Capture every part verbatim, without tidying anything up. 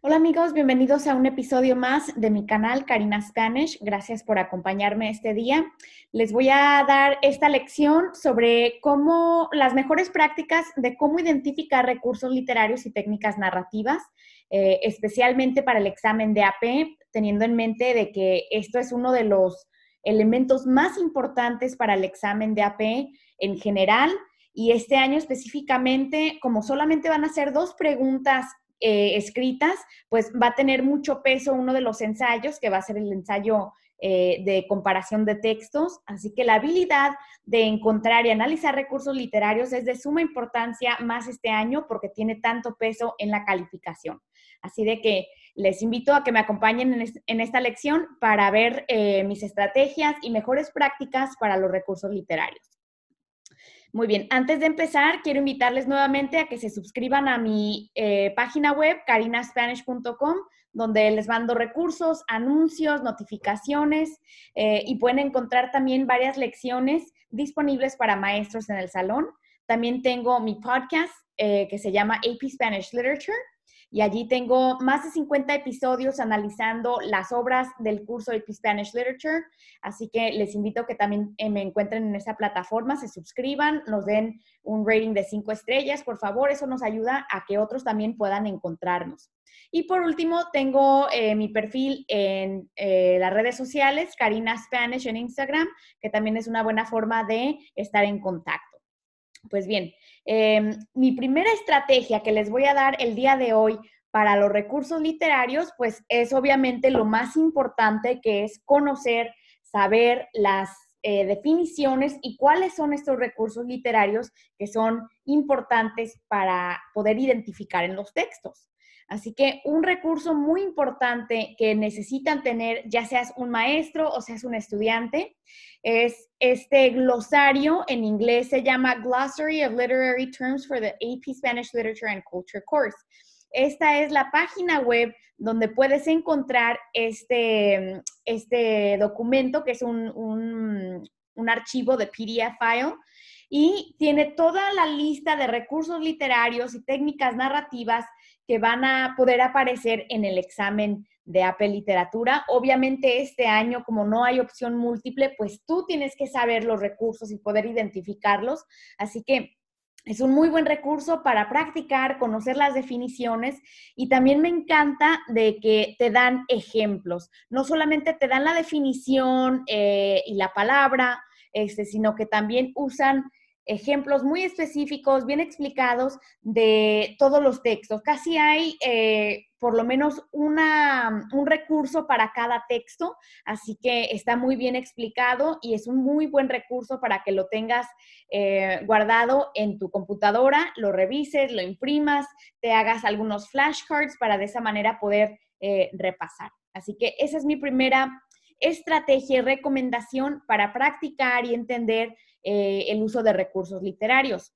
Hola amigos, bienvenidos a un episodio más de mi canal Karina Spanish. Gracias por acompañarme este día. Les voy a dar esta lección sobre cómo las mejores prácticas de cómo identificar recursos literarios y técnicas narrativas, eh, especialmente para el examen de A P, teniendo en mente de que esto es uno de los elementos más importantes para el examen de A P en general. Y este año específicamente, como solamente van a ser dos preguntas eh, escritas, pues va a tener mucho peso uno de los ensayos, que va a ser el ensayo eh, de comparación de textos. Así que la habilidad de encontrar y analizar recursos literarios es de suma importancia más este año porque tiene tanto peso en la calificación. Así de que les invito a que me acompañen en, es, en esta lección para ver eh, mis estrategias y mejores prácticas para los recursos literarios. Muy bien, antes de empezar, quiero invitarles nuevamente a que se suscriban a mi eh, página web, karina spanish punto com, donde les mando recursos, anuncios, notificaciones eh, y pueden encontrar también varias lecciones disponibles para maestros en el salón. También tengo mi podcast eh, que se llama A P Spanish Literature. Y allí tengo más de cincuenta episodios analizando las obras del curso A P Spanish Literature. Así que les invito a que también eh, me encuentren en esa plataforma, se suscriban, nos den un rating de cinco estrellas, por favor. Eso nos ayuda a que otros también puedan encontrarnos. Y por último, tengo eh, mi perfil en eh, las redes sociales, Karina Spanish en Instagram, que también es una buena forma de estar en contacto. Pues bien, eh, mi primera estrategia que les voy a dar el día de hoy para los recursos literarios, pues es obviamente lo más importante, que es conocer, saber las eh, definiciones y cuáles son estos recursos literarios que son importantes para poder identificar en los textos. Así que un recurso muy importante que necesitan tener, ya seas un maestro o seas un estudiante, es este glosario. En inglés se llama Glossary of Literary Terms for the A P Spanish Literature and Culture Course. Esta es la página web donde puedes encontrar este, este documento, que es un, un, un archivo de P D F file, y tiene toda la lista de recursos literarios y técnicas narrativas que van a poder aparecer en el examen de A P Literatura. Obviamente este año, como no hay opción múltiple, pues tú tienes que saber los recursos y poder identificarlos. Así que es un muy buen recurso para practicar, conocer las definiciones, y también me encanta de que te dan ejemplos. No solamente te dan la definición eh, y la palabra, este, sino que también usan ejemplos muy específicos, bien explicados de todos los textos. Casi hay eh, por lo menos una, un recurso para cada texto, así que está muy bien explicado y es un muy buen recurso para que lo tengas eh, guardado en tu computadora, lo revises, lo imprimas, te hagas algunos flashcards para de esa manera poder eh, repasar. Así que esa es mi primera estrategia y recomendación para practicar y entender eh, el uso de recursos literarios.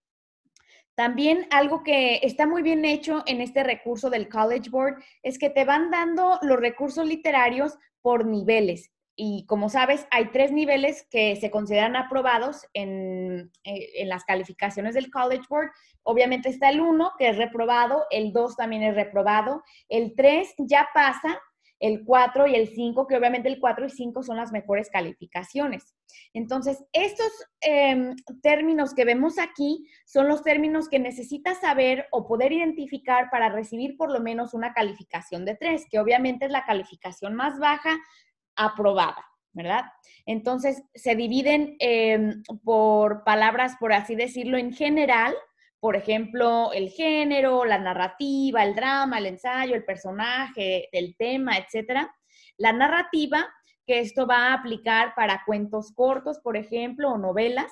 También algo que está muy bien hecho en este recurso del College Board es que te van dando los recursos literarios por niveles. Y como sabes, hay tres niveles que se consideran aprobados en, en las calificaciones del College Board. Obviamente está el uno, que es reprobado, el dos también es reprobado, el tres ya pasa, el cuatro y el cinco, que obviamente el cuatro y cinco son las mejores calificaciones. Entonces, estos eh, términos que vemos aquí son los términos que necesitas saber o poder identificar para recibir por lo menos una calificación de tres, que obviamente es la calificación más baja aprobada, ¿verdad? Entonces, se dividen eh, por palabras, por así decirlo, en general. Por ejemplo, el género, la narrativa, el drama, el ensayo, el personaje, el tema, etcétera. La narrativa, que esto va a aplicar para cuentos cortos, por ejemplo, o novelas.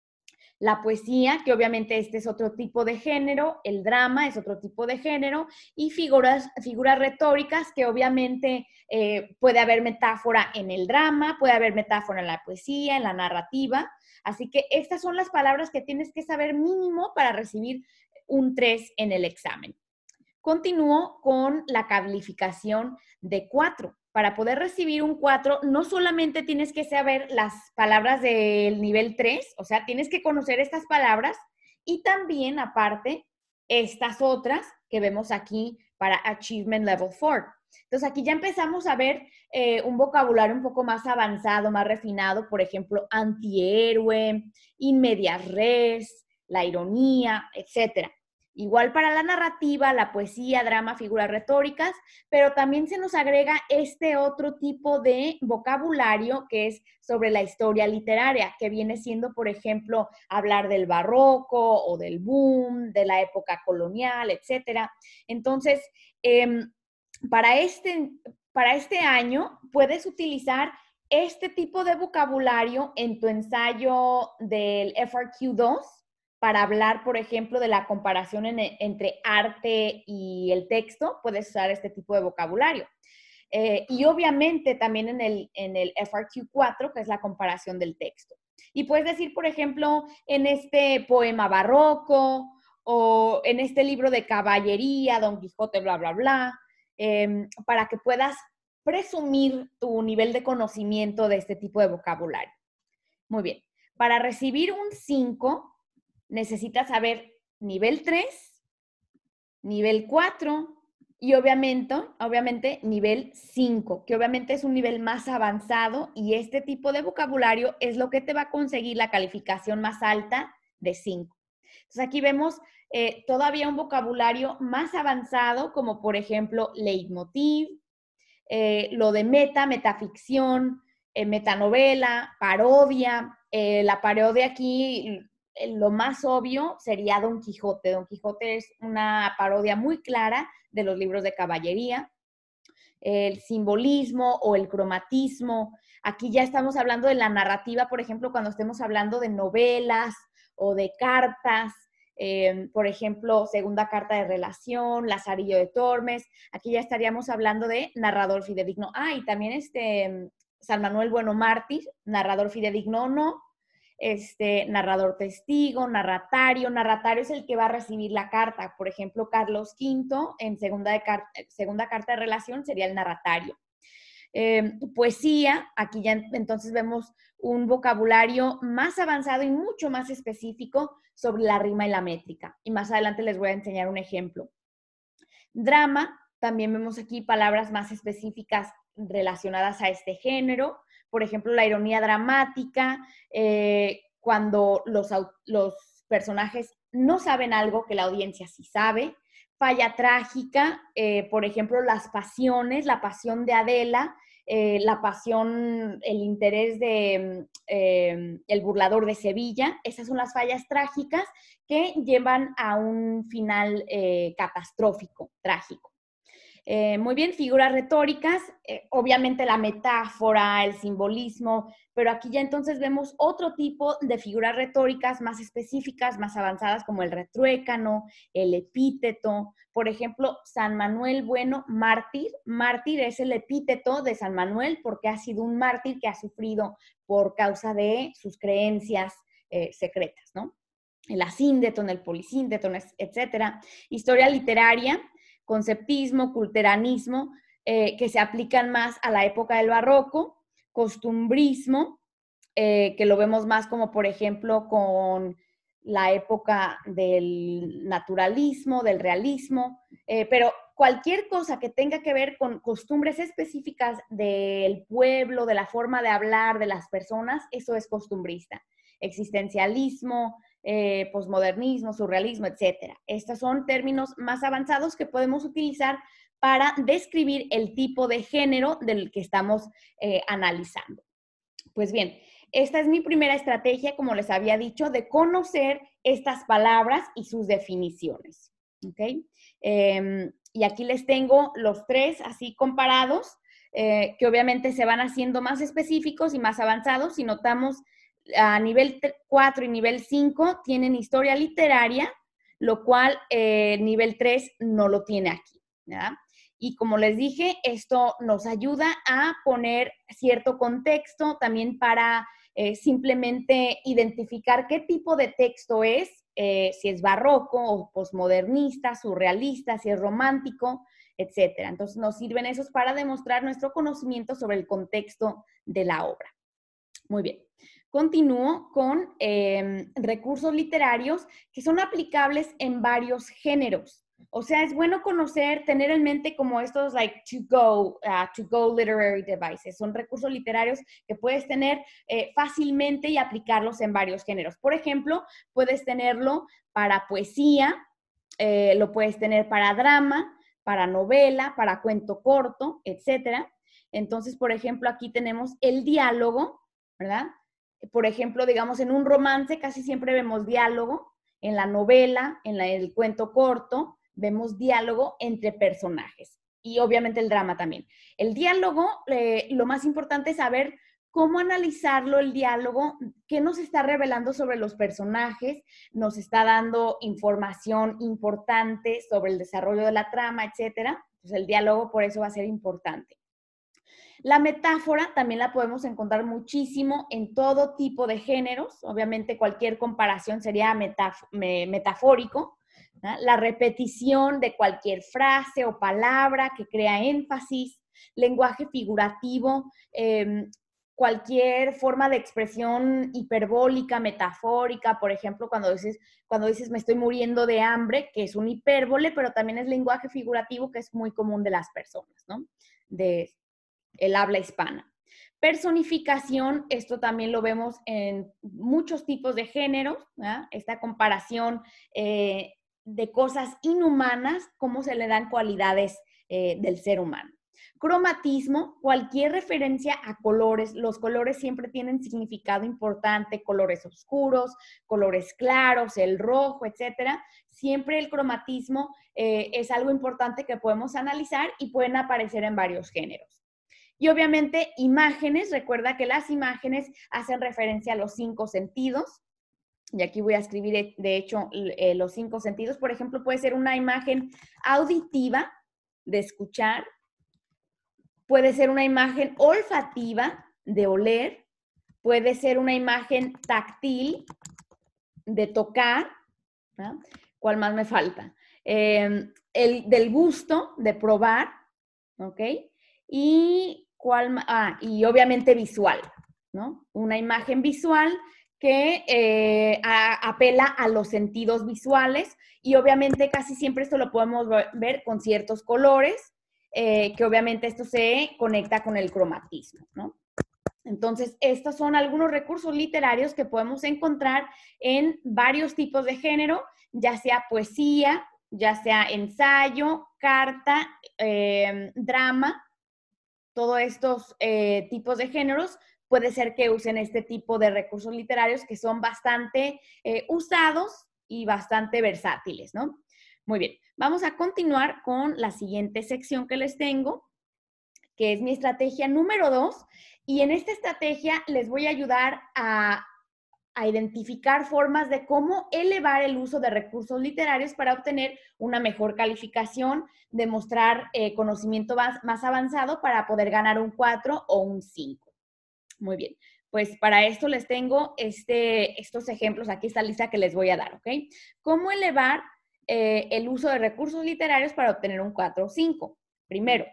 La poesía, que obviamente este es otro tipo de género, el drama es otro tipo de género, y figuras, figuras retóricas, que obviamente eh, puede haber metáfora en el drama, puede haber metáfora en la poesía, en la narrativa. Así que estas son las palabras que tienes que saber mínimo para recibir un tres en el examen. Continúo con la calificación de cuatro. Para poder recibir un cuatro, no solamente tienes que saber las palabras del nivel tres, o sea, tienes que conocer estas palabras y también, aparte, estas otras que vemos aquí para Achievement Level cuatro. Entonces, aquí ya empezamos a ver eh, un vocabulario un poco más avanzado, más refinado, por ejemplo, antihéroe, in medias res, la ironía, etcétera. Igual para la narrativa, la poesía, drama, figuras retóricas, pero también se nos agrega este otro tipo de vocabulario que es sobre la historia literaria, que viene siendo, por ejemplo, hablar del barroco o del boom, de la época colonial, etcétera. Entonces, eh, para este, para este año puedes utilizar este tipo de vocabulario en tu ensayo del F R Q dos para hablar, por ejemplo, de la comparación en, entre arte y el texto. Puedes usar este tipo de vocabulario. Eh, y obviamente también en el, en el F R Q cuatro, que es la comparación del texto. Y puedes decir, por ejemplo, en este poema barroco o en este libro de caballería, Don Quijote, bla, bla, bla, eh, para que puedas presumir tu nivel de conocimiento de este tipo de vocabulario. Muy bien. Para recibir un cinco, necesitas saber nivel tres, nivel cuatro y obviamente, obviamente nivel cinco, que obviamente es un nivel más avanzado y este tipo de vocabulario es lo que te va a conseguir la calificación más alta de cinco. Entonces aquí vemos eh, todavía un vocabulario más avanzado, como por ejemplo leitmotiv, eh, lo de meta, metaficción, eh, metanovela, parodia. Eh, la parodia aquí, eh, lo más obvio sería Don Quijote. Don Quijote es una parodia muy clara de los libros de caballería. El simbolismo o el cromatismo. Aquí ya estamos hablando de la narrativa, por ejemplo, cuando estemos hablando de novelas o de cartas. Eh, por ejemplo, segunda carta de relación, Lazarillo de Tormes. Aquí ya estaríamos hablando de narrador fidedigno. Ah, y también este San Manuel Bueno Mártir, narrador fidedigno o no. Este, narrador testigo, narratario. Narratario es el que va a recibir la carta. Por ejemplo, Carlos quinto, en segunda, de car segunda carta de relación, sería el narratario. Eh, poesía, aquí ya entonces vemos un vocabulario más avanzado y mucho más específico sobre la rima y la métrica. Y más adelante les voy a enseñar un ejemplo. Drama, también vemos aquí palabras más específicas relacionadas a este género. Por ejemplo, la ironía dramática, eh, cuando los, los personajes no saben algo que la audiencia sí sabe. Falla trágica, eh, por ejemplo, las pasiones, la pasión de Adela, eh, la pasión, el interés de eh, El burlador de Sevilla. Esas son las fallas trágicas que llevan a un final eh, catastrófico, trágico. Eh, muy bien, figuras retóricas, eh, obviamente la metáfora, el simbolismo, pero aquí ya entonces vemos otro tipo de figuras retóricas más específicas, más avanzadas, como el retruécano, el epíteto. Por ejemplo, San Manuel Bueno Mártir. Mártir es el epíteto de San Manuel porque ha sido un mártir que ha sufrido por causa de sus creencias eh, secretas, ¿no? El asíndeton, el polisíndeton, etcétera. Historia literaria, conceptismo, culteranismo, eh, que se aplican más a la época del barroco, costumbrismo, eh, que lo vemos más como, por ejemplo, con la época del naturalismo, del realismo, eh, pero cualquier cosa que tenga que ver con costumbres específicas del pueblo, de la forma de hablar de las personas, eso es costumbrista. Existencialismo, eh, posmodernismo, surrealismo, etcétera. Estos son términos más avanzados que podemos utilizar para describir el tipo de género del que estamos eh, analizando. Pues bien, esta es mi primera estrategia, como les había dicho, de conocer estas palabras y sus definiciones. ¿Okay? Eh, y aquí les tengo los tres así comparados, eh, que obviamente se van haciendo más específicos y más avanzados. Si notamos, a nivel cuatro y nivel cinco tienen historia literaria, lo cual eh, nivel tres no lo tiene aquí, ¿verdad? Y como les dije, esto nos ayuda a poner cierto contexto también para eh, simplemente identificar qué tipo de texto es, eh, si es barroco o posmodernista, surrealista, si es romántico, etcétera. Entonces nos sirven esos para demostrar nuestro conocimiento sobre el contexto de la obra. Muy bien. Continúo con eh, recursos literarios que son aplicables en varios géneros. O sea, es bueno conocer, tener en mente como estos like to go, uh, to go literary devices. Son recursos literarios que puedes tener eh, fácilmente y aplicarlos en varios géneros. Por ejemplo, puedes tenerlo para poesía, eh, lo puedes tener para drama, para novela, para cuento corto, etcétera. Entonces, por ejemplo, aquí tenemos el diálogo, ¿verdad? Por ejemplo, digamos, en un romance casi siempre vemos diálogo, en la novela, en la, el cuento corto, vemos diálogo entre personajes y obviamente el drama también. El diálogo, eh, lo más importante es saber cómo analizarlo, el diálogo, qué nos está revelando sobre los personajes, nos está dando información importante sobre el desarrollo de la trama, etcétera. Entonces el diálogo por eso va a ser importante. La metáfora también la podemos encontrar muchísimo en todo tipo de géneros. Obviamente cualquier comparación sería metaf metafórico. ¿No? La repetición de cualquier frase o palabra que crea énfasis, lenguaje figurativo, eh, cualquier forma de expresión hiperbólica, metafórica, por ejemplo, cuando dices, cuando dices me estoy muriendo de hambre, que es un hipérbole, pero también es lenguaje figurativo que es muy común de las personas, ¿no? De el habla hispana. Personificación, esto también lo vemos en muchos tipos de géneros, ¿verdad? Esta comparación eh, de cosas inhumanas, cómo se le dan cualidades eh, del ser humano. Cromatismo, cualquier referencia a colores, los colores siempre tienen significado importante, colores oscuros, colores claros, el rojo, etcétera. Siempre el cromatismo eh, es algo importante que podemos analizar y pueden aparecer en varios géneros. Y obviamente imágenes, recuerda que las imágenes hacen referencia a los cinco sentidos. Y aquí voy a escribir, de hecho, eh, los cinco sentidos. Por ejemplo, puede ser una imagen auditiva de escuchar. Puede ser una imagen olfativa de oler. Puede ser una imagen táctil de tocar. ¿No? ¿Cuál más me falta? Eh, el del gusto, de probar. ¿Ok? Y ¿Cuál? Ah, y obviamente visual, ¿no? Una imagen visual que eh, a, apela a los sentidos visuales y obviamente casi siempre esto lo podemos ver con ciertos colores, eh, que obviamente esto se conecta con el cromatismo, ¿no? Entonces, estos son algunos recursos literarios que podemos encontrar en varios tipos de género, ya sea poesía, ya sea ensayo, carta, eh, drama. Todos estos eh, tipos de géneros, puede ser que usen este tipo de recursos literarios que son bastante eh, usados y bastante versátiles, ¿no? Muy bien, vamos a continuar con la siguiente sección que les tengo, que es mi estrategia número dos. Y en esta estrategia les voy a ayudar a a identificar formas de cómo elevar el uso de recursos literarios para obtener una mejor calificación, demostrar eh, conocimiento más, más avanzado para poder ganar un cuatro o un cinco. Muy bien, pues para esto les tengo este, estos ejemplos, aquí está la lista que les voy a dar, ¿ok? ¿Cómo elevar eh, el uso de recursos literarios para obtener un cuatro o cinco? Primero,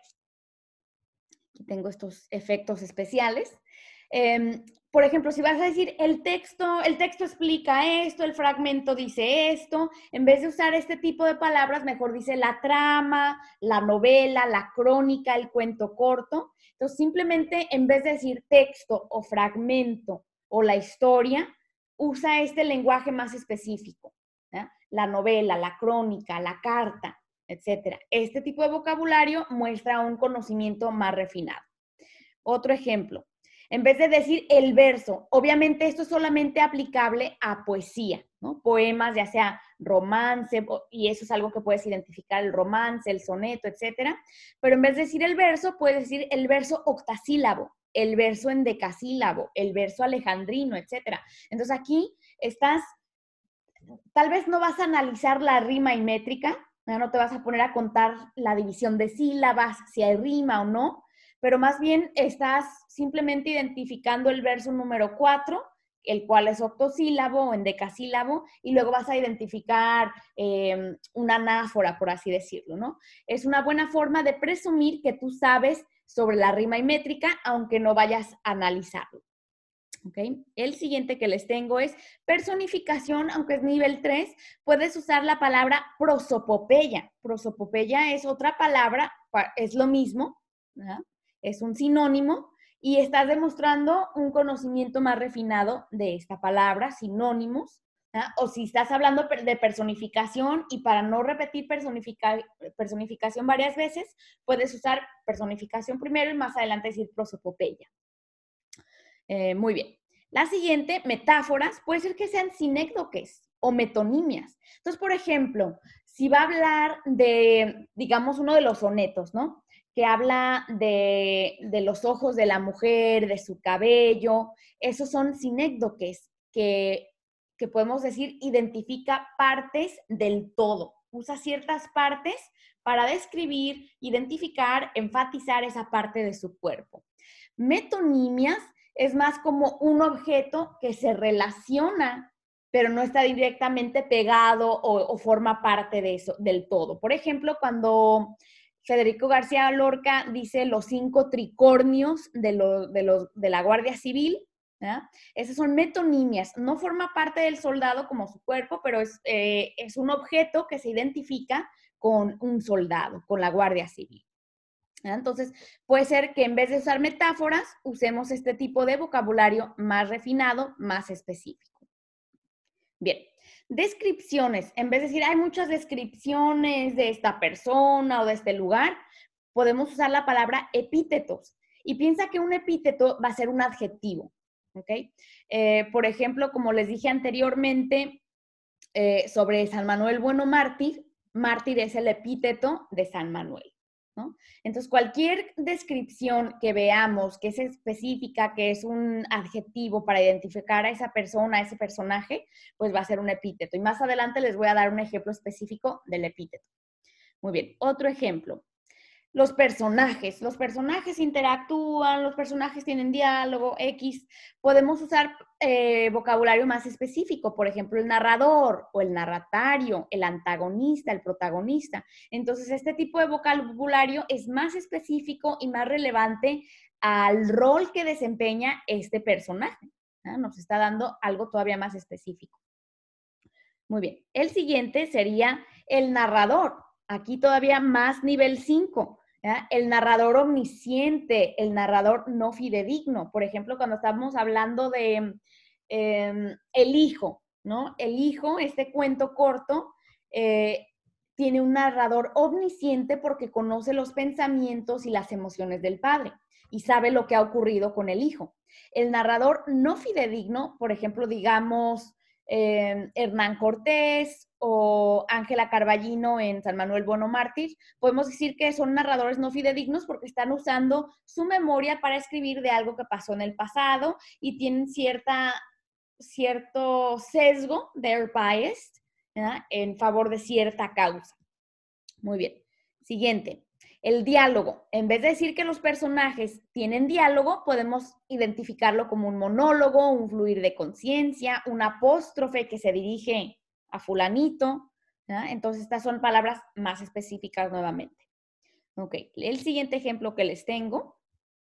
aquí tengo estos efectos especiales. Eh, por ejemplo, si vas a decir el texto, el texto explica esto, el fragmento dice esto, en vez de usar este tipo de palabras, mejor dice la trama, la novela, la crónica, el cuento corto. Entonces, simplemente en vez de decir texto o fragmento o la historia, usa este lenguaje más específico, ¿eh? La novela, la crónica, la carta, etcétera. Este tipo de vocabulario muestra un conocimiento más refinado. Otro ejemplo. En vez de decir el verso, obviamente esto es solamente aplicable a poesía, ¿no? Poemas, ya sea romance, y eso es algo que puedes identificar, el romance, el soneto, etcétera. Pero en vez de decir el verso, puedes decir el verso octasílabo, el verso endecasílabo, el verso alejandrino, etcétera. Entonces aquí estás, tal vez no vas a analizar la rima y métrica, ¿no? No te vas a poner a contar la división de sílabas, si hay rima o no, pero más bien estás simplemente identificando el verso número cuatro, el cual es octosílabo o endecasílabo, y luego vas a identificar eh, una anáfora, por así decirlo, ¿no? Es una buena forma de presumir que tú sabes sobre la rima y métrica, aunque no vayas a analizarlo. ¿Ok? El siguiente que les tengo es personificación, aunque es nivel tres, puedes usar la palabra prosopopeya. Prosopopeya es otra palabra, es lo mismo, ¿verdad? Es un sinónimo y estás demostrando un conocimiento más refinado de esta palabra, sinónimos, ¿verdad? O si estás hablando de personificación y para no repetir personifica, personificación varias veces, puedes usar personificación primero y más adelante decir prosopopeya. Eh, muy bien. La siguiente, metáforas, puede ser que sean sinécdoques o metonimias. Entonces, por ejemplo, si va a hablar de, digamos, uno de los sonetos, ¿no? Que habla de, de los ojos de la mujer, de su cabello, esos son sinécdoques que, que podemos decir identifica partes del todo. Usa ciertas partes para describir, identificar, enfatizar esa parte de su cuerpo. Metonimias es más como un objeto que se relaciona, pero no está directamente pegado o, o forma parte de eso, del todo. Por ejemplo, cuando Federico García Lorca dice los cinco tricornios de, lo, de, los, de la Guardia Civil, ¿verdad? Esas son metonimias. No forma parte del soldado como su cuerpo, pero es, eh, es un objeto que se identifica con un soldado, con la Guardia Civil. Entonces, puede ser que en vez de usar metáforas, usemos este tipo de vocabulario más refinado, más específico. Bien, descripciones. En vez de decir, hay muchas descripciones de esta persona o de este lugar, podemos usar la palabra epítetos. Y piensa que un epíteto va a ser un adjetivo, ¿ok? Eh, por ejemplo, como les dije anteriormente, eh, sobre San Manuel Bueno Mártir, mártir es el epíteto de San Manuel, ¿no? Entonces, cualquier descripción que veamos que es específica, que es un adjetivo para identificar a esa persona, a ese personaje, pues va a ser un epíteto. Y más adelante les voy a dar un ejemplo específico del epíteto. Muy bien, otro ejemplo. Los personajes, los personajes interactúan, los personajes tienen diálogo, X. Podemos usar eh, vocabulario más específico, por ejemplo, el narrador o el narratario, el antagonista, el protagonista. Entonces, este tipo de vocabulario es más específico y más relevante al rol que desempeña este personaje, ¿no? Nos está dando algo todavía más específico. Muy bien. El siguiente sería el narrador. Aquí todavía más nivel cinco. ¿Ya? El narrador omnisciente, el narrador no fidedigno. Por ejemplo, cuando estamos hablando de eh, El hijo, ¿no? El hijo, este cuento corto, eh, tiene un narrador omnisciente porque conoce los pensamientos y las emociones del padre y sabe lo que ha ocurrido con el hijo. El narrador no fidedigno, por ejemplo, digamos, eh, Hernán Cortés o Ángela Carballino en San Manuel Bueno Mártir, podemos decir que son narradores no fidedignos porque están usando su memoria para escribir de algo que pasó en el pasado y tienen cierta, cierto sesgo, they're biased, ¿verdad? En favor de cierta causa. Muy bien. Siguiente. El diálogo. En vez de decir que los personajes tienen diálogo, podemos identificarlo como un monólogo, un fluir de conciencia, un apóstrofe que se dirige a fulanito, ¿verdad? Entonces, estas son palabras más específicas nuevamente. Ok. El siguiente ejemplo que les tengo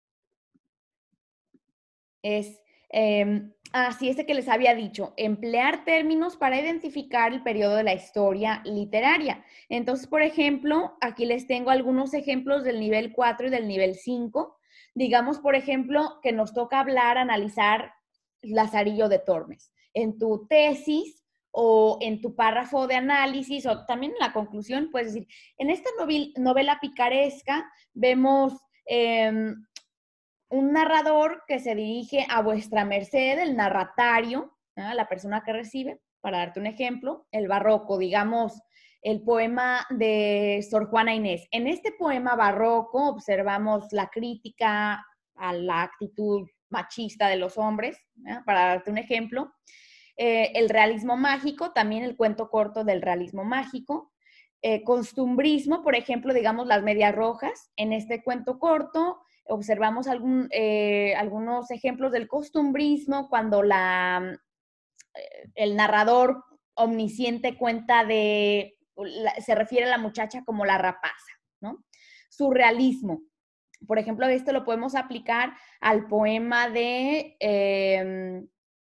es, eh, así este que les había dicho, emplear términos para identificar el periodo de la historia literaria. Entonces, por ejemplo, aquí les tengo algunos ejemplos del nivel cuatro y del nivel cinco. Digamos, por ejemplo, que nos toca hablar, analizar Lazarillo de Tormes. En tu tesis o en tu párrafo de análisis o también en la conclusión, puedes decir, en esta novela picaresca vemos eh, un narrador que se dirige a vuestra merced, el narratario, ¿eh? La persona que recibe, para darte un ejemplo, el barroco, digamos, el poema de Sor Juana Inés. En este poema barroco observamos la crítica a la actitud machista de los hombres, ¿eh? Para darte un ejemplo. Eh, el realismo mágico, también el cuento corto del realismo mágico. Eh, costumbrismo, por ejemplo, digamos las medias rojas. En este cuento corto observamos algún, eh, algunos ejemplos del costumbrismo cuando la, eh, el narrador omnisciente cuenta de, la, se refiere a la muchacha como la rapaza, ¿no? Surrealismo. Por ejemplo, esto lo podemos aplicar al poema de... Eh,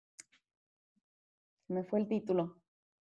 me fue el título.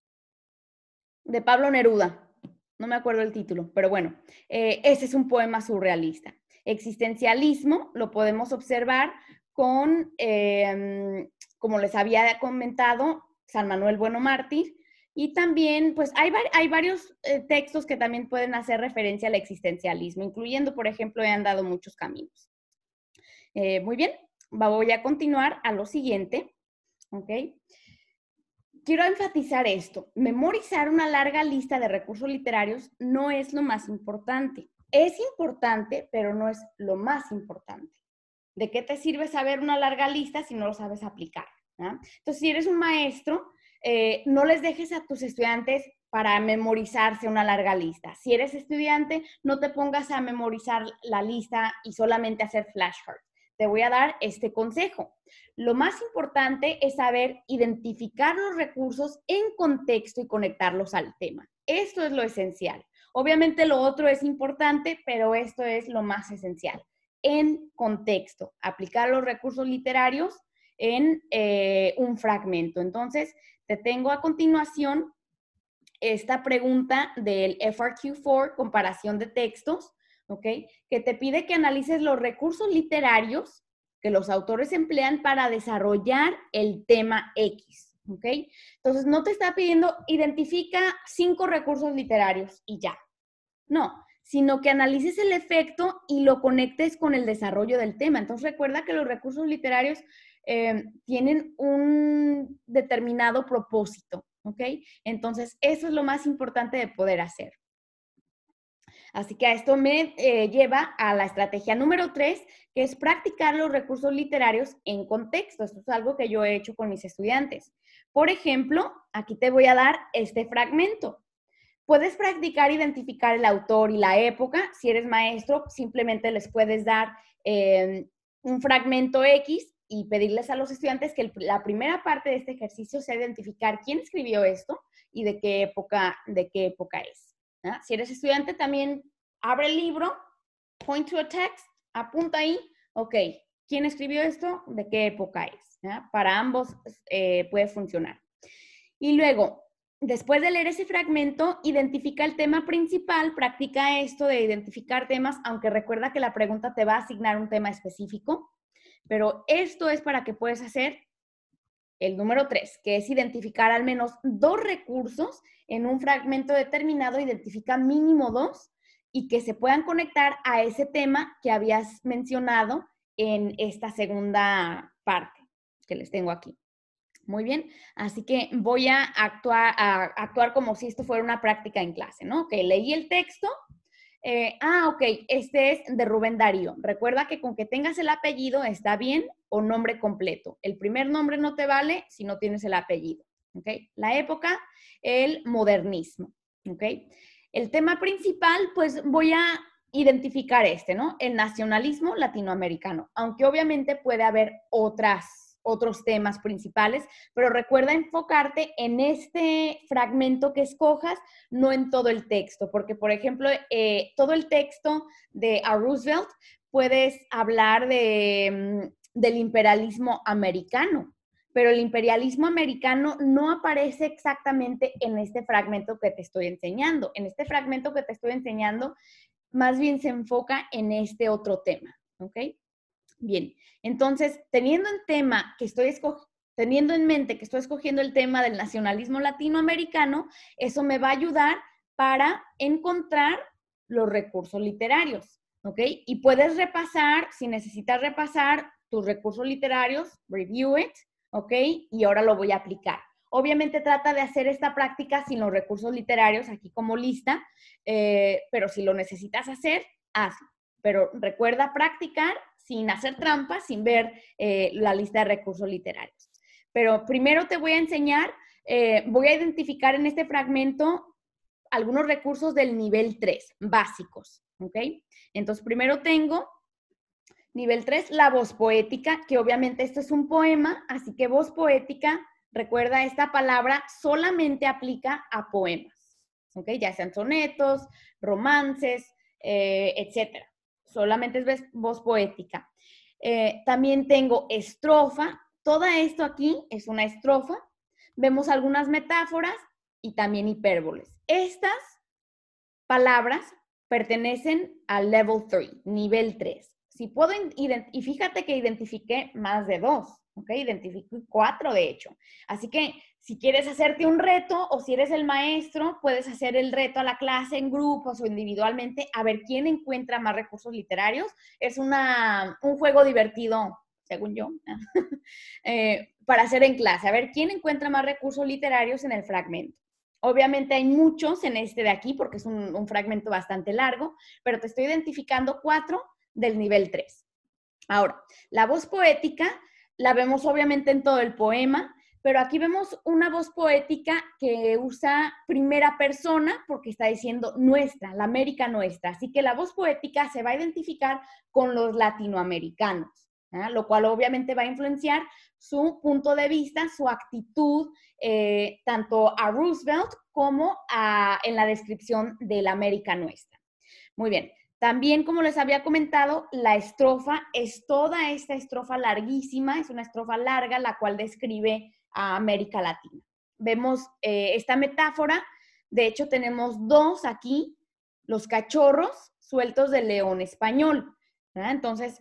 De Pablo Neruda. No me acuerdo el título, pero bueno, eh, ese es un poema surrealista. Existencialismo lo podemos observar con, eh, como les había comentado, San Manuel Bueno Mártir, y también, pues hay, hay varios eh, textos que también pueden hacer referencia al existencialismo, incluyendo, por ejemplo, He andado muchos caminos. Eh, muy bien, voy a continuar a lo siguiente, ¿ok? Quiero enfatizar esto. Memorizar una larga lista de recursos literarios no es lo más importante. Es importante, pero no es lo más importante. ¿De qué te sirve saber una larga lista si no lo sabes aplicar? ¿Ah? Entonces, si eres un maestro, eh, no les dejes a tus estudiantes para memorizarse una larga lista. Si eres estudiante, no te pongas a memorizar la lista y solamente hacer flashcards. Te voy a dar este consejo. Lo más importante es saber identificar los recursos en contexto y conectarlos al tema. Esto es lo esencial. Obviamente lo otro es importante, pero esto es lo más esencial. En contexto, aplicar los recursos literarios en eh, un fragmento. Entonces, te tengo a continuación esta pregunta del F R Q cuatro, comparación de textos, ¿ok? Que te pide que analices los recursos literarios que los autores emplean para desarrollar el tema X, ¿ok? Entonces, no te está pidiendo identifica cinco recursos literarios y ya. No, sino que analices el efecto y lo conectes con el desarrollo del tema. Entonces, recuerda que los recursos literarios eh, tienen un determinado propósito, ¿ok? Entonces, eso es lo más importante de poder hacer. Así que a esto me eh, lleva a la estrategia número tres, que es practicar los recursos literarios en contexto. Esto es algo que yo he hecho con mis estudiantes. Por ejemplo, aquí te voy a dar este fragmento. Puedes practicar identificar el autor y la época. Si eres maestro, simplemente les puedes dar eh, un fragmento X y pedirles a los estudiantes que el, la primera parte de este ejercicio sea identificar quién escribió esto y de qué época, de qué época es. ¿Ah? Si eres estudiante, también abre el libro, point to a text, apunta ahí, ok, ¿quién escribió esto? ¿De qué época es? ¿Ah? Para ambos eh, puede funcionar. Y luego, después de leer ese fragmento, identifica el tema principal, practica esto de identificar temas, aunque recuerda que la pregunta te va a asignar un tema específico, pero esto es para que puedas hacer el número tres, que es identificar al menos dos recursos en un fragmento determinado, identifica mínimo dos y que se puedan conectar a ese tema que habías mencionado en esta segunda parte que les tengo aquí. Muy bien, así que voy a actuar, a actuar como si esto fuera una práctica en clase, ¿no? Ok, leí el texto. Eh, ah, ok, este es de Rubén Darío. Recuerda que con que tengas el apellido está bien o nombre completo. El primer nombre no te vale si no tienes el apellido, ¿ok? La época, el modernismo, ¿ok? El tema principal, pues voy a identificar este, ¿no? El nacionalismo latinoamericano, aunque obviamente puede haber otras otros temas principales, pero recuerda enfocarte en este fragmento que escojas, no en todo el texto, porque, por ejemplo, eh, todo el texto de a Roosevelt puedes hablar de, del imperialismo americano, pero el imperialismo americano no aparece exactamente en este fragmento que te estoy enseñando. En este fragmento que te estoy enseñando, más bien se enfoca en este otro tema, ¿ok? Bien, entonces, teniendo en tema que estoy teniendo en mente que estoy escogiendo el tema del nacionalismo latinoamericano, eso me va a ayudar para encontrar los recursos literarios, ¿ok? Y puedes repasar, si necesitas repasar tus recursos literarios, review it, ¿ok? Y ahora lo voy a aplicar. Obviamente trata de hacer esta práctica sin los recursos literarios aquí como lista, eh, pero si lo necesitas hacer, hazlo. Pero recuerda practicar sin hacer trampas, sin ver eh, la lista de recursos literarios. Pero primero te voy a enseñar, eh, voy a identificar en este fragmento algunos recursos del nivel tres, básicos, ¿ok? Entonces, primero tengo nivel tres, la voz poética, que obviamente esto es un poema, así que voz poética, recuerda, esta palabra solamente aplica a poemas, ¿ok? Ya sean sonetos, romances, eh, etcétera. solamente es voz poética. Eh, también tengo estrofa. Todo esto aquí es una estrofa. Vemos algunas metáforas y también hipérboles. Estas palabras pertenecen al level tres, nivel tres. Si puedo, y fíjate que identifiqué más de dos, ¿ok? Identifiqué cuatro, de hecho. Así que si quieres hacerte un reto o si eres el maestro, puedes hacer el reto a la clase en grupos o individualmente a ver quién encuentra más recursos literarios. Es una, un juego divertido, según yo, eh, para hacer en clase. A ver quién encuentra más recursos literarios en el fragmento. Obviamente hay muchos en este de aquí porque es un, un fragmento bastante largo, pero te estoy identificando cuatro del nivel tres. Ahora, la voz poética la vemos obviamente en todo el poema, pero aquí vemos una voz poética que usa primera persona porque está diciendo nuestra, la América nuestra. Así que la voz poética se va a identificar con los latinoamericanos, ¿eh? Lo cual obviamente va a influenciar su punto de vista, su actitud, eh, tanto a Roosevelt como a, en la descripción de la América nuestra. Muy bien. También, como les había comentado, la estrofa es toda esta estrofa larguísima, es una estrofa larga, la cual describe a América Latina. Vemos eh, esta metáfora, de hecho tenemos dos aquí, los cachorros sueltos del león español, ¿verdad? Entonces,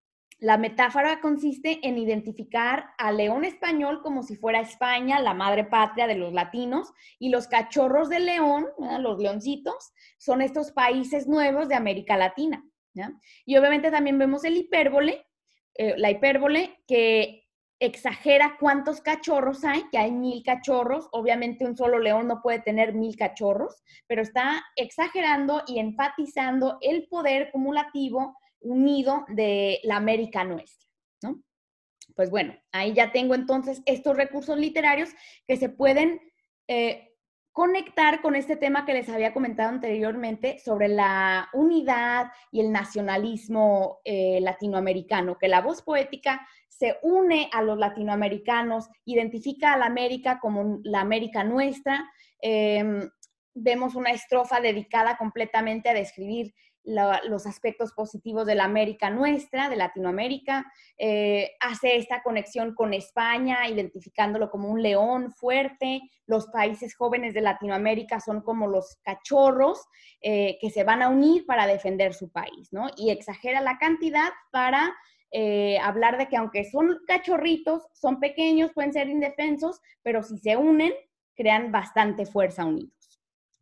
la metáfora consiste en identificar al león español como si fuera España, la madre patria de los latinos, y los cachorros del león, ¿verdad? Los leoncitos, son estos países nuevos de América Latina, ¿ya? Y obviamente también vemos el hipérbole, eh, la hipérbole que exagera cuántos cachorros hay, que hay mil cachorros. Obviamente un solo león no puede tener mil cachorros, pero está exagerando y enfatizando el poder cumulativo unido de la América nuestra, ¿no? Pues bueno, ahí ya tengo entonces estos recursos literarios que se pueden eh, conectar con este tema que les había comentado anteriormente sobre la unidad y el nacionalismo eh, latinoamericano, que la voz poética se une a los latinoamericanos, identifica a la América como la América nuestra. Eh, vemos una estrofa dedicada completamente a describir La, los aspectos positivos de la América nuestra, de Latinoamérica, eh, hace esta conexión con España, identificándolo como un león fuerte. Los países jóvenes de Latinoamérica son como los cachorros eh, que se van a unir para defender su país, ¿no? Y exagera la cantidad para eh, hablar de que aunque son cachorritos, son pequeños, pueden ser indefensos, pero si se unen, crean bastante fuerza unidos.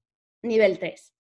Nivel tres.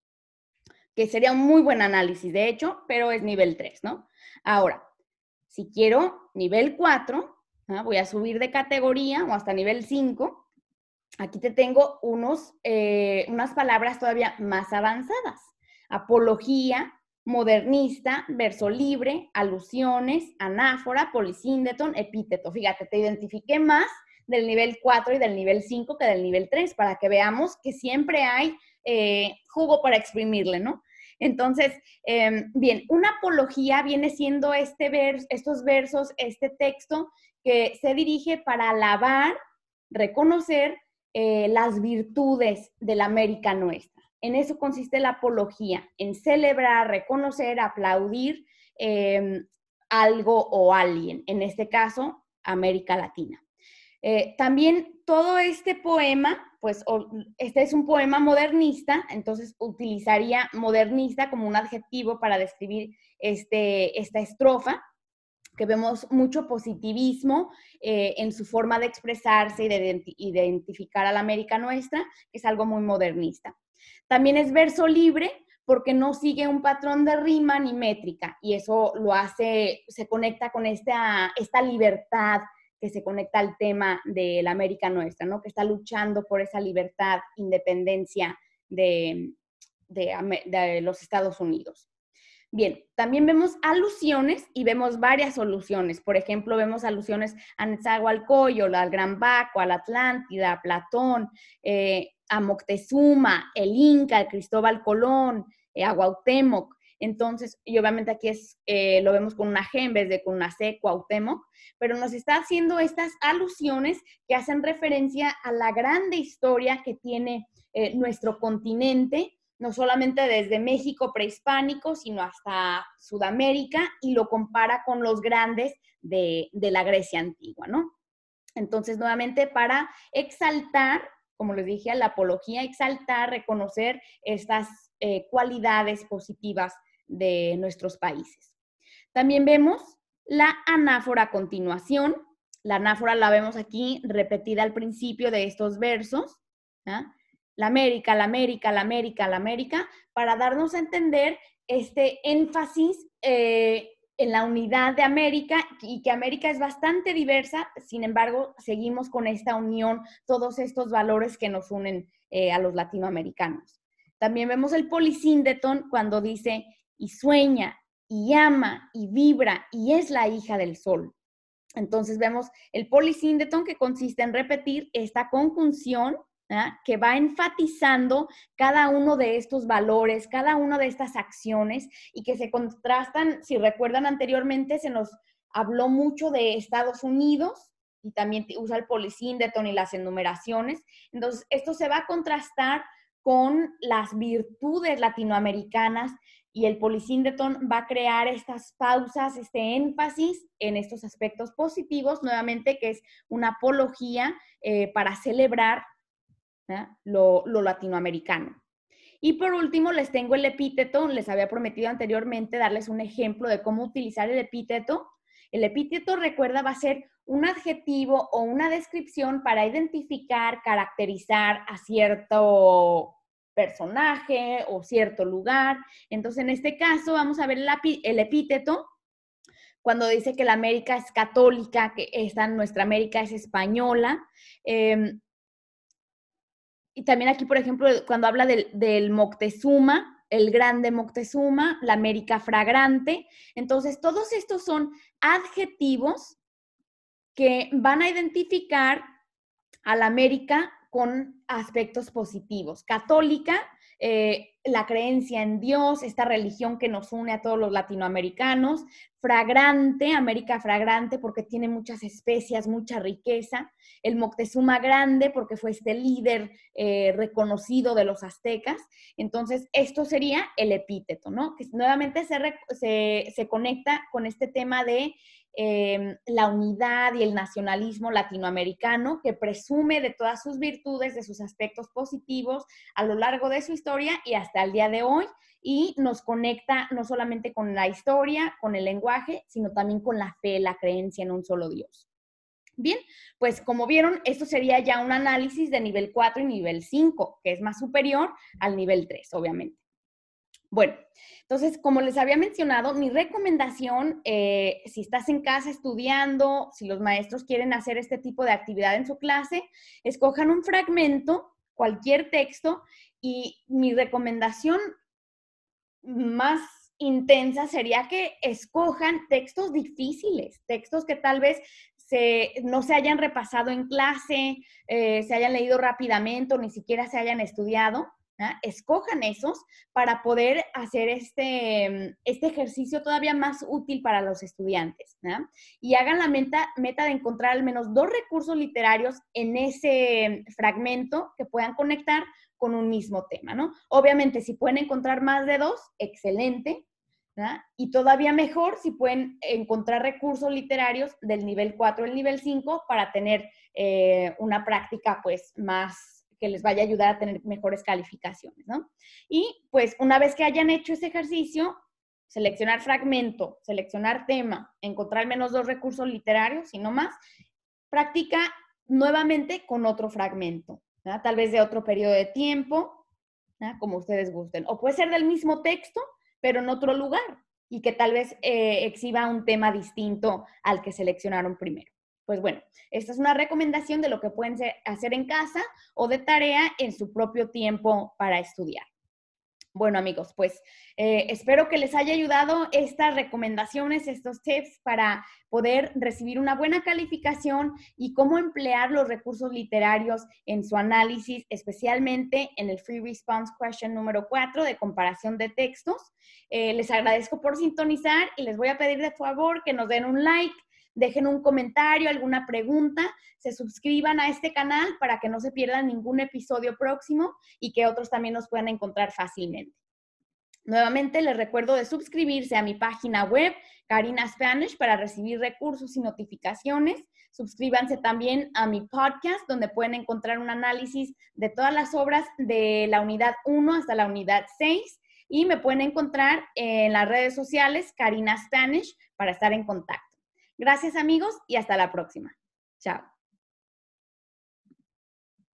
Que sería un muy buen análisis, de hecho, pero es nivel tres, ¿no? Ahora, si quiero nivel cuatro, ¿no? Voy a subir de categoría o hasta nivel cinco. Aquí te tengo unos, eh, unas palabras todavía más avanzadas. Apología, modernista, verso libre, alusiones, anáfora, polisíndeton, epíteto. Fíjate, te identifiqué más del nivel cuatro y del nivel cinco que del nivel tres, para que veamos que siempre hay eh, jugo para exprimirle, ¿no? Entonces, eh, bien, una apología viene siendo este vers, estos versos, este texto que se dirige para alabar, reconocer eh, las virtudes de la América nuestra. En eso consiste la apología, en celebrar, reconocer, aplaudir eh, algo o alguien, en este caso, América Latina. Eh, también todo este poema, pues este es un poema modernista, entonces utilizaría modernista como un adjetivo para describir este, esta estrofa, que vemos mucho positivismo eh, en su forma de expresarse y de identificar a la América nuestra, que es algo muy modernista. También es verso libre, porque no sigue un patrón de rima ni métrica, y eso lo hace, se conecta con esta, esta libertad que se conecta al tema de la América nuestra, ¿no? Que está luchando por esa libertad, independencia de, de, de los Estados Unidos. Bien, también vemos alusiones y vemos varias alusiones. Por ejemplo, vemos alusiones a Nezahualcóyotl, al Gran Baco, a la Atlántida, a Platón, eh, a Moctezuma, el Inca, el Cristóbal Colón, eh, a Cuauhtémoc. Entonces, y obviamente aquí es, eh, lo vemos con una G en vez de con una C, Cuauhtémoc, pero nos está haciendo estas alusiones que hacen referencia a la grande historia que tiene eh, nuestro continente no solamente desde México prehispánico, sino hasta Sudamérica, y lo compara con los grandes de, de la Grecia antigua, ¿no? Entonces, nuevamente, para exaltar, como les dije, la apología, exaltar, reconocer estas eh, cualidades positivas de nuestros países. También vemos la anáfora a continuación. La anáfora la vemos aquí repetida al principio de estos versos, ¿eh? La América, la América, la América, la América, para darnos a entender este énfasis eh, en la unidad de América, y que América es bastante diversa. Sin embargo, seguimos con esta unión, todos estos valores que nos unen eh, a los latinoamericanos. También vemos el polisíndeton cuando dice, y sueña, y ama, y vibra, y es la hija del sol. Entonces vemos el polisíndeton, que consiste en repetir esta conjunción, ¿eh? Que va enfatizando cada uno de estos valores, cada una de estas acciones, y que se contrastan. Si recuerdan anteriormente, se nos habló mucho de Estados Unidos, y también usa el polisíndeton y las enumeraciones. Entonces, esto se va a contrastar con las virtudes latinoamericanas, y el polisíndeton va a crear estas pausas, este énfasis en estos aspectos positivos, nuevamente, que es una apología eh, para celebrar ¿eh? lo, lo latinoamericano. Y por último, les tengo el epíteto. Les había prometido anteriormente darles un ejemplo de cómo utilizar el epíteto. El epíteto, recuerda, va a ser un adjetivo o una descripción para identificar, caracterizar a cierto personaje o cierto lugar. Entonces, en este caso, vamos a ver el, el epíteto cuando dice que la América es católica, que esta nuestra América es española. Eh, y también aquí, por ejemplo, cuando habla del, del Moctezuma, el grande Moctezuma, la América fragrante. Entonces, todos estos son adjetivos que van a identificar a la América con aspectos positivos. Católica, eh, la creencia en Dios, esta religión que nos une a todos los latinoamericanos. Fragrante, América fragrante, porque tiene muchas especias, mucha riqueza. El Moctezuma grande, porque fue este líder eh, reconocido de los aztecas. Entonces, esto sería el epíteto, ¿no? Que nuevamente se, se, se conecta con este tema de Eh, la unidad y el nacionalismo latinoamericano, que presume de todas sus virtudes, de sus aspectos positivos a lo largo de su historia y hasta el día de hoy, y nos conecta no solamente con la historia, con el lenguaje, sino también con la fe, la creencia en un solo Dios. Bien, pues como vieron, esto sería ya un análisis de nivel cuatro y nivel cinco, que es más superior al nivel tres, obviamente. Bueno, entonces, como les había mencionado, mi recomendación, eh, si estás en casa estudiando, si los maestros quieren hacer este tipo de actividad en su clase, escojan un fragmento, cualquier texto, y mi recomendación más intensa sería que escojan textos difíciles, textos que tal vez se, no se hayan repasado en clase, eh, se hayan leído rápidamente o ni siquiera se hayan estudiado. ¿Eh? Escojan esos para poder hacer este, este ejercicio todavía más útil para los estudiantes. ¿Eh? Y hagan la meta, meta de encontrar al menos dos recursos literarios en ese fragmento que puedan conectar con un mismo tema, ¿no? Obviamente, si pueden encontrar más de dos, excelente, ¿verdad? Y todavía mejor si pueden encontrar recursos literarios del nivel cuatro al nivel cinco para tener eh, una práctica, pues, más que les vaya a ayudar a tener mejores calificaciones, ¿no? Y pues una vez que hayan hecho ese ejercicio, seleccionar fragmento, seleccionar tema, encontrar al menos dos recursos literarios y no más, practica nuevamente con otro fragmento, ¿verdad? Tal vez de otro periodo de tiempo, ¿verdad? Como ustedes gusten. O puede ser del mismo texto, pero en otro lugar, y que tal vez eh, exhiba un tema distinto al que seleccionaron primero. Pues bueno, esta es una recomendación de lo que pueden hacer en casa o de tarea en su propio tiempo para estudiar. Bueno, amigos, pues eh, espero que les haya ayudado estas recomendaciones, estos tips para poder recibir una buena calificación y cómo emplear los recursos literarios en su análisis, especialmente en el Free Response Question número cuatro de comparación de textos. Eh, les agradezco por sintonizar y les voy a pedir de favor que nos den un like, dejen un comentario, alguna pregunta, se suscriban a este canal para que no se pierdan ningún episodio próximo y que otros también nos puedan encontrar fácilmente. Nuevamente les recuerdo de suscribirse a mi página web, Karina Spanish, para recibir recursos y notificaciones. Suscríbanse también a mi podcast, donde pueden encontrar un análisis de todas las obras de la unidad uno hasta la unidad seis. Y me pueden encontrar en las redes sociales, Karina Spanish, para estar en contacto. Gracias, amigos, y hasta la próxima. Chao.